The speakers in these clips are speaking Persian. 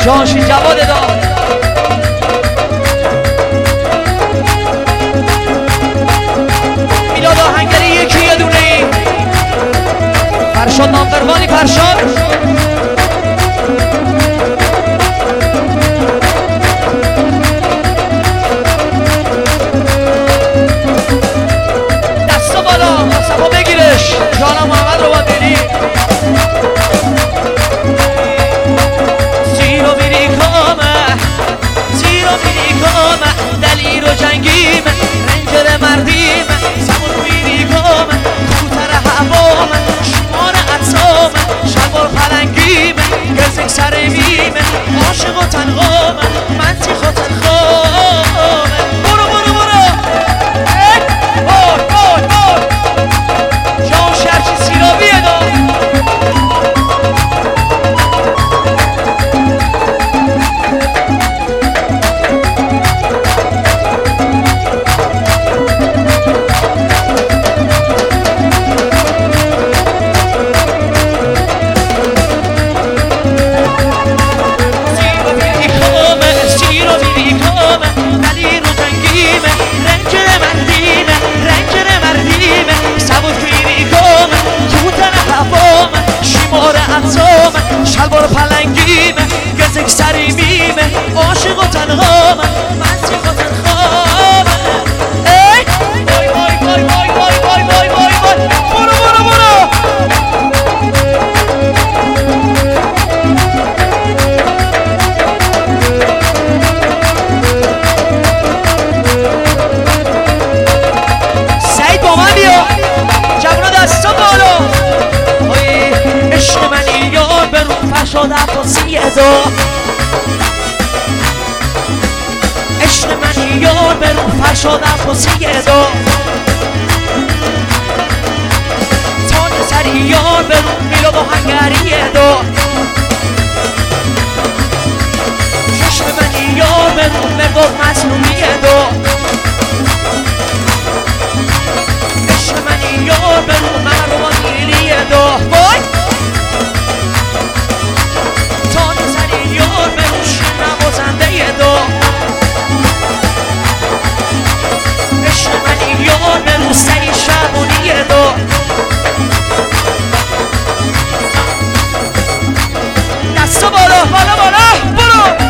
جانشین جواد داد میلاد آهنگری یکی یه دونه ای فرشاد نامدروانی فرشاد دستا بالا صفا بگیرش جانم محمد رو باید بینی دلیر و جنگیم رنجر مردیم سمون میریگم کوتر هوام شمار عطام شلوار پلنگیم گزک سرمیم عاشق و تنغام منطیخ و تنخام برو برو برو جان شرچی سیرابیه دا شلوار پلنگیم گزک سریمیم عاشق و تنهام منطیق و تنخام ای وای وای وای وای وای وای وای وای وای برو برو برو سعید با من بیا جوونا دستا بالا عشق منی یار به رو فرشاد عباسی ادا عشق منی یار به رو فرشاد عباسی ادا تاج سری یار به رو میلاد آهنگری ادا عشق منی یار به رو مقدار مظلومی ادا عشق منی یار به رو محرومان گیری ادا وای یار به روش نوازنده دا عشق منی یار به رو سری شبونی دا دستا بالا بالا بالا برو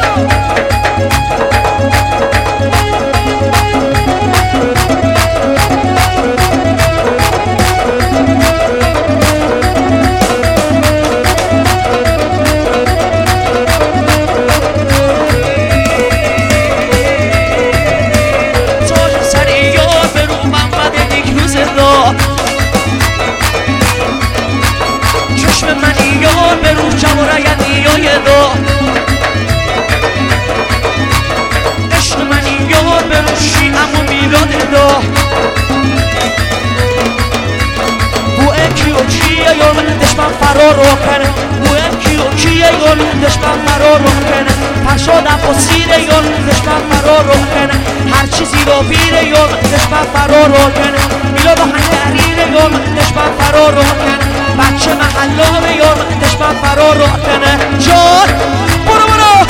چشم منی یار به روح جوارایتی های دا عشق منی یار به روح شیعم و میلاد دا بو اکی و کیه یار من دشمن فرار رو کنه بو اکی و کیه یار من دشمن فرار رو کنه فرشاد عباسیره یار من دشمن فرار رو کنه هر چیزی رو بیره یار من دشمن فرار رو کنه میلاد آهنگریره یار من دشمن فرار رو کنه بچه محلانه یار من دشمن فرار رو کنه جان برو برو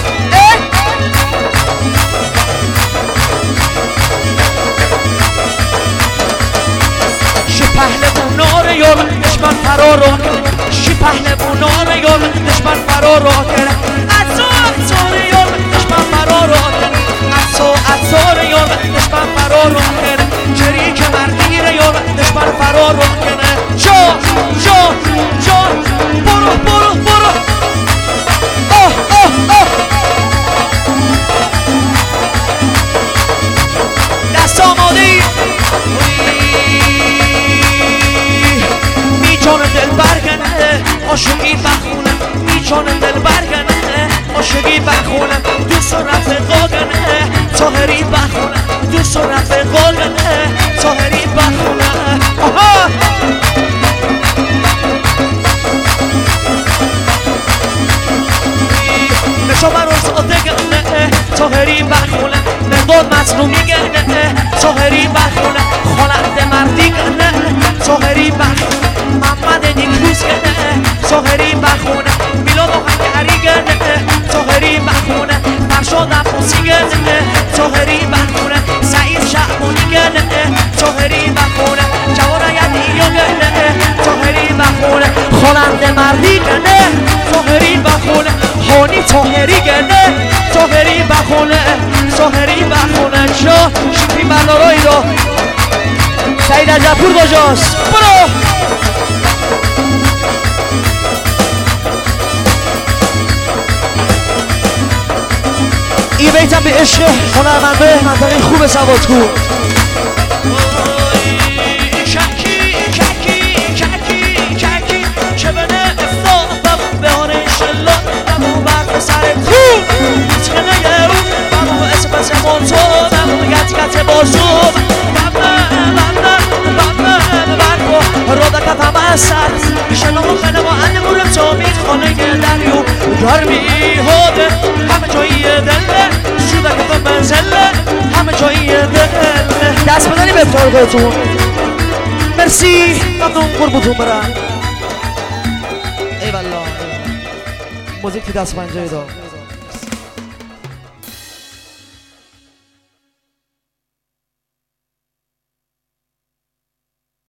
شی پهلواناره یار من دشمن فرار رو کنه شی پهلواناره یار من دشمن فرار رو کنه عطاره یار من دشمن فرار رو کنه عطاره یار من دشمن فرار رو کنه شریک مردیره یار من دشمن فرار رو کنه جان جان جان برو برو برو آه آه آه دست آماده میجان دل برگنه عاشقی بخونه میجان دل برگنه عاشقی بخونه دوست و رفقا گنه طاهری بخونه دوست و رفقا گنه طاهری بخونه آها نشا بر آزاده گنه طاهری بخونه مقدار مظلومی گنه طاهری بخونه خالد مردی گنه طاهری بخونه محمد نیکروز گنه طاهری بخونه میلاد آهنگری گنه طاهری بند مردی گنه سهری بخونه هونی تاهری گنه تاهری بخونه سهری بخونه شا شیفی ملارایی رو سعید عجبپور کجاست برو این بیتم به عشق هنرمنده منطقه خوب سوادکو چه بنه افتاد به هانه شلون بمو برد سر خوب چه نگه رو بمو اسپس منطور بمو گت بازو رو دکت همه اثر شنو خنه و انمورم جامید خانه دریو گرمی هاده همه جایی دله شده که تو منزله همه جایی دله دست بدنی به افتار خودتون مرسی ممنون قربتون برم ای والله موزیک دست پنجه دار